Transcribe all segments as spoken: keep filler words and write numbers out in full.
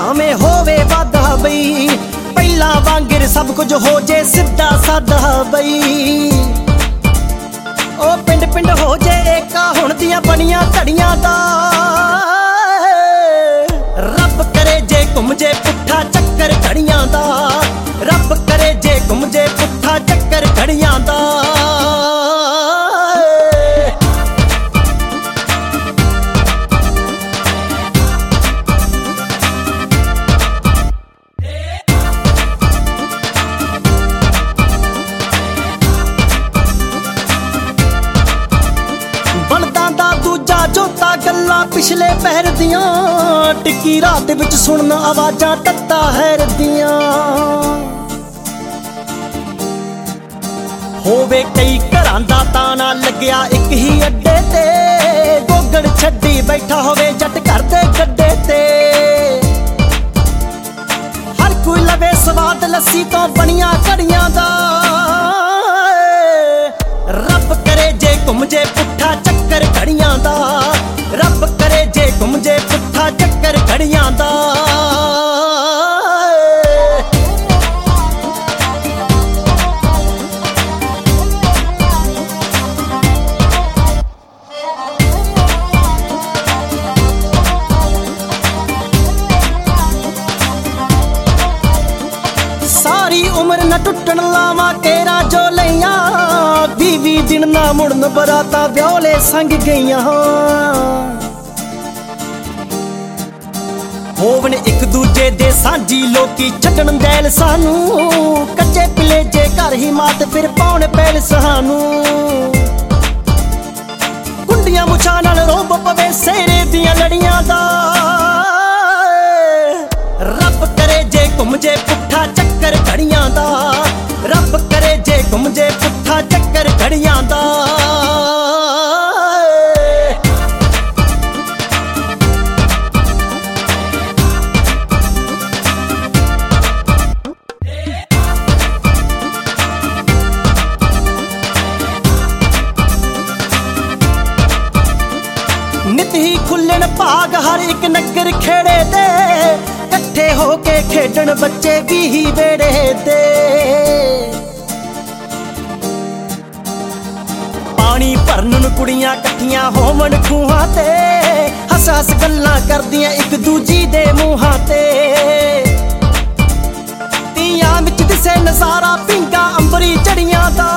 भावें होवे वादा बई, पहला वांगिर सब कुछ हो जे सीधा सादा बई। ओ पिंड पिंड हो जे एका हुण दियां बनियां घड़ियां दा, रब करे जे घुम जे पुट्ठा चक्कर घड़ियां दा, रब करे जे घुम जे पुट्ठा चक्कर घड़ियां दा। जोता गल्लां पिछले पहर दियां, टिकी रात विच सुनन आवाजां टट्टा हैर दियां। होवे कई घरां दा ताना लग्या एक ही अड्डे ते, गोगड़ छड्डी बैठा होवे जट घर दे गड्डे ते। हर कोई लवे स्वाद लस्सी तो बनिया घड़ियां दा, रब करे जे घुम जे पुट्ठा चक्कर घड़ियां दा, रब करे जे घुम जे पुट्ठा चक्कर घड़ियां दा। सारी उम्र न टुटन लावा केरा जो लैया, बीवी दिन ना मुड़न बराता ब्योले संग गईयां। होवन एक दूजे दे सांझी लोकी छड्डन दैल सानू, कच्चे पिले जे घर ही मात फिर पाउण पैल सानू। कुंडियां मुछां नाल रोब पवे सेरे दियां लड़ियां दा, रब करे जे घुम जे पुट्ठा चक्कर घड़ियां दा, रब करे जे घुम जे पुट्ठा चक्कर घड़ियां दा। नित ही खुल्लन भाग हर एक नगर खेड़े दे, कट्ठे होके खेडन बच्चे भी ही बेड़े दे। पानी भरन कुड़ियां कट्ठियां होवन खूहां ते, हस हस गल्लां करदियां एक दूजी दे मूहां ते। तियां विच दिसे नजारा पिंगा अंबरी चढ़ियां दा,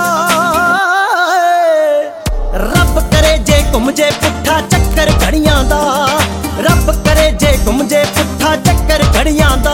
रब करे जे घुम जे पुट्ठा चक्कर घड़ियां दा, रब करे जे घुम जे पुट्ठा चक्कर घड़ियां दा।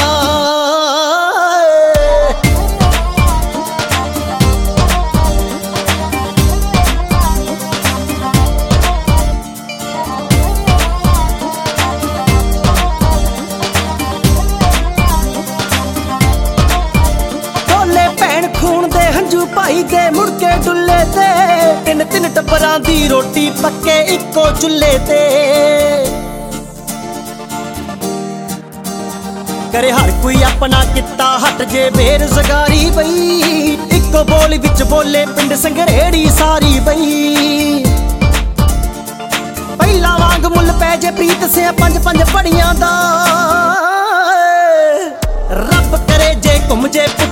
ढोले भैन खून दे हंजू भाई दे मुड़के डुल्ले ते, तिन तिन टब्बरां दी रोटी पक्के इक्को चुल्ले ते। करे हर कोई अपना किता हट जे बेरोजगारी बई, इक्को बोल विच बोले पिंड संगरेड़ी सारी बई। पहला वांग मुल पै जे प्रीत से पंज पंज पड़ियां दा, रब करे जे घुम जे